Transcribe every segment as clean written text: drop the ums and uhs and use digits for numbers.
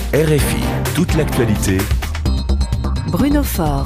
RFI, toute l'actualité. Bruno Faure.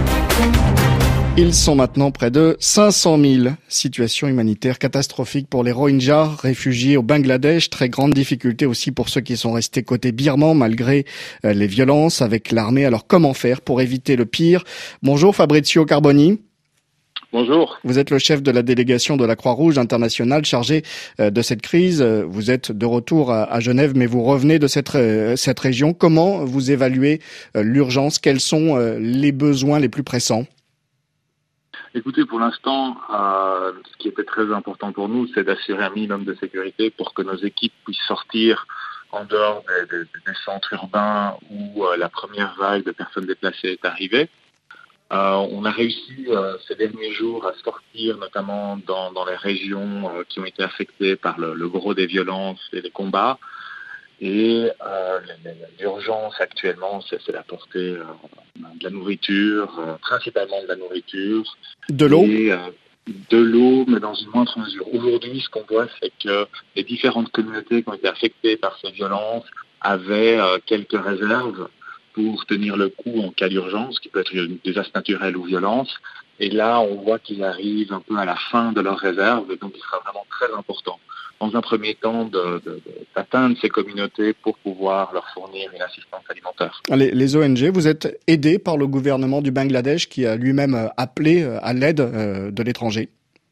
Ils sont maintenant près de 500 000. Situation humanitaire catastrophique pour les Rohingyas, réfugiés au Bangladesh. Très grande difficulté aussi pour ceux qui sont restés côté birman malgré les violences avec l'armée. Alors comment faire pour éviter le pire? Bonjour Fabrizio Carboni. Bonjour. Vous êtes le chef de la délégation de la Croix-Rouge internationale chargée de cette crise. Vous êtes de retour à Genève, mais vous revenez de cette région. Comment vous évaluez l'urgence? Quels sont les besoins les plus pressants? Écoutez, pour l'instant, ce qui était très important pour nous, c'est d'assurer un minimum de sécurité pour que nos équipes puissent sortir en dehors des centres urbains où la première vague de personnes déplacées est arrivée. On a réussi ces derniers jours à sortir, notamment dans les régions qui ont été affectées par le gros des violences et des combats. Et l'urgence actuellement, c'est d'apporter de la nourriture, principalement de la nourriture. De l'eau. Et de l'eau, mais dans une moindre mesure. Aujourd'hui, ce qu'on voit, c'est que les différentes communautés qui ont été affectées par ces violences avaient quelques réserves pour tenir le coup en cas d'urgence, qui peut être une désastre naturel ou violence. Et là, on voit qu'ils arrivent un peu à la fin de leurs réserves, et donc il sera vraiment très important, dans un premier temps, d'atteindre ces communautés pour pouvoir leur fournir une assistance alimentaire. Les ONG, vous êtes aidés par le gouvernement du Bangladesh qui a lui-même appelé à l'aide de l'étranger.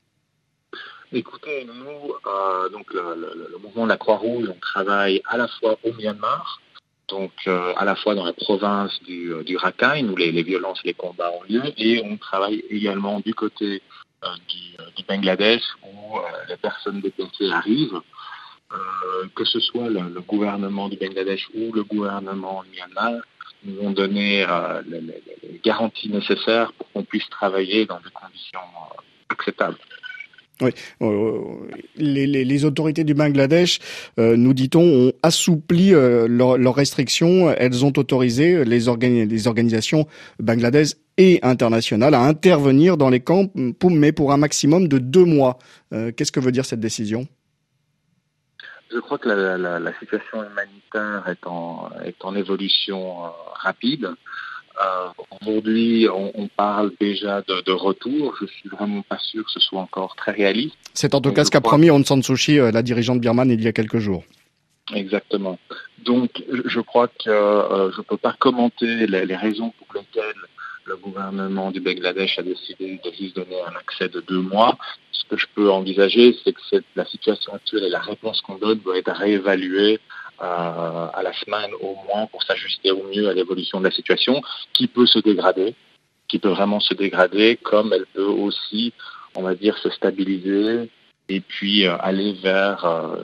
Écoutez, nous, donc le mouvement de la Croix-Rouge, on travaille à la fois au Myanmar, donc à la fois dans la province du Rakhine, où les violences et les combats ont lieu, et on travaille également du côté du Bangladesh, où les personnes déplacées arrivent, que ce soit le gouvernement du Bangladesh ou le gouvernement du Myanmar, nous ont donné les garanties nécessaires pour qu'on puisse travailler dans des conditions acceptables. Oui, les autorités du Bangladesh, nous dit-on, ont assoupli leurs restrictions. Elles ont autorisé les organisations bangladaises et internationales à intervenir dans les camps, mais pour un maximum de 2 mois. Qu'est-ce que veut dire cette décision? Je crois que la situation humanitaire est en évolution rapide. Aujourd'hui, on parle déjà de retour. Je suis vraiment pas sûr que ce soit encore très réaliste. C'est en tout cas ce qu'a promis Aung San Suu Kyi, la dirigeante birmane, il y a quelques jours. Exactement. Donc, je crois que je peux pas commenter les raisons pour lesquelles le gouvernement du Bangladesh a décidé de juste donner un accès de 2 mois. Ce que je peux envisager, c'est que la situation actuelle et la réponse qu'on donne doit être réévaluée à la semaine au moins pour s'ajuster au mieux à l'évolution de la situation qui peut se dégrader, qui peut vraiment se dégrader, comme elle peut aussi, on va dire, se stabiliser et puis aller vers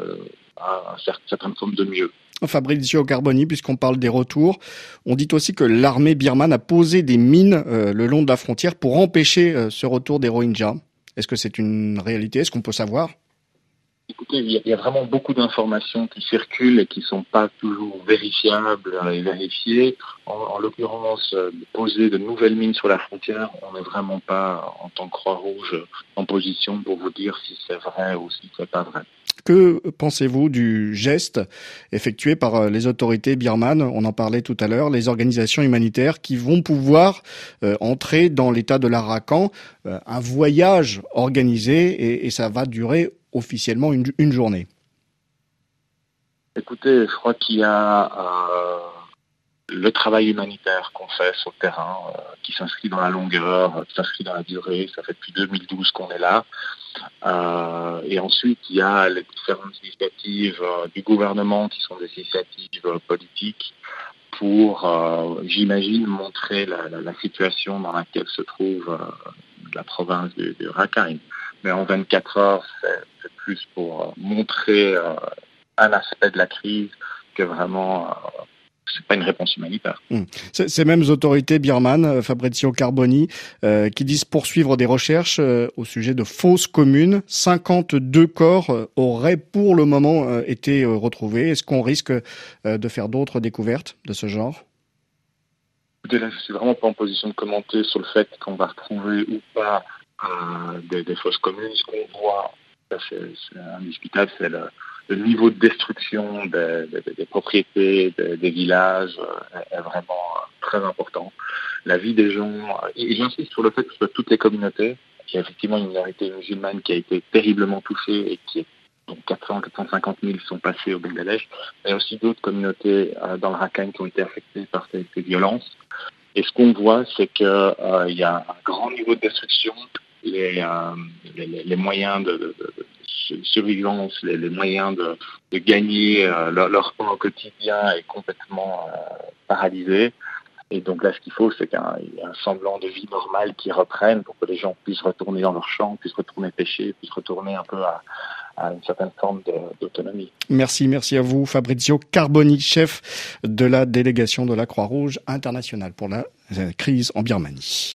une certaine forme de mieux. Fabrizio Carboni, puisqu'on parle des retours, on dit aussi que l'armée birmane a posé des mines le long de la frontière pour empêcher ce retour des Rohingyas. Est-ce que c'est une réalité? Est-ce qu'on peut savoir? Écoutez, il y a vraiment beaucoup d'informations qui circulent et qui ne sont pas toujours vérifiables et vérifiées. En l'occurrence, poser de nouvelles mines sur la frontière, on n'est vraiment pas, en tant que Croix-Rouge, en position pour vous dire si c'est vrai ou si c'est pas vrai. Que pensez-vous du geste effectué par les autorités birmanes? On en parlait tout à l'heure, les organisations humanitaires qui vont pouvoir entrer dans l'état de l'Arakan, un voyage organisé et ça va durer officiellement une journée. Écoutez, je crois qu'il y a le travail humanitaire qu'on fait sur le terrain, qui s'inscrit dans la longueur, qui s'inscrit dans la durée. Ça fait depuis 2012 qu'on est là. Et ensuite, il y a les différentes initiatives du gouvernement qui sont des initiatives politiques pour, j'imagine, montrer la situation dans laquelle se trouve la province du Rakhine. Mais en 24 heures, c'est plus pour montrer un aspect de la crise que vraiment... c'est pas une réponse humanitaire. Ces mêmes autorités birmanes, Fabrizio Carboni, qui disent poursuivre des recherches au sujet de fausses communes. 52 corps auraient pour le moment été retrouvés. Est-ce qu'on risque de faire d'autres découvertes de ce genre? Écoutez, là, je suis vraiment pas en position de commenter sur le fait qu'on va retrouver ou pas des fausses communes. Ce qu'on voit, c'est indiscutable, c'est le niveau de destruction des propriétés, des villages est vraiment très important. La vie des gens, et j'insiste sur le fait que ce soit toutes les communautés. Il y a effectivement une minorité musulmane qui a été terriblement touchée et qui est donc 450 000 sont passés au Bangladesh. Il y a aussi d'autres communautés dans le Rakhine qui ont été affectées par ces violences. Et ce qu'on voit, c'est que il y a un grand niveau de destruction. Les moyens de survivance, les moyens de gagner leur pain au quotidien est complètement paralysé. Et donc là, ce qu'il faut, c'est qu'il y ait un semblant de vie normale qui reprenne pour que les gens puissent retourner dans leurs champs, puissent retourner pêcher, puissent retourner un peu à une certaine forme d'autonomie. Merci à vous, Fabrizio Carboni, chef de la délégation de la Croix-Rouge internationale pour la crise en Birmanie.